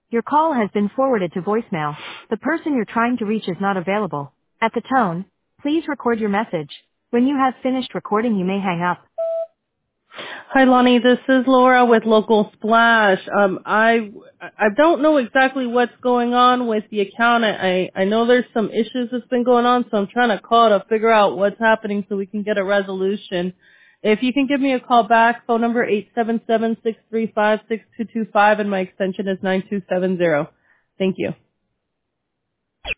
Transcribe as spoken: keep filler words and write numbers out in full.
Your call has been forwarded to voicemail. The person you're trying to reach is not available. At the tone, please record your message. When you have finished recording, you may hang up. Hi, Lonnie. This is Laura with Local Splash. Um, I I don't know exactly what's going on with the account. I I know there's some issues that's been going on, so I'm trying to call to figure out what's happening so we can get a resolution. If you can give me a call back, phone number eight seven seven, six three five, six two two five, and my extension is nine two seven zero. Thank you.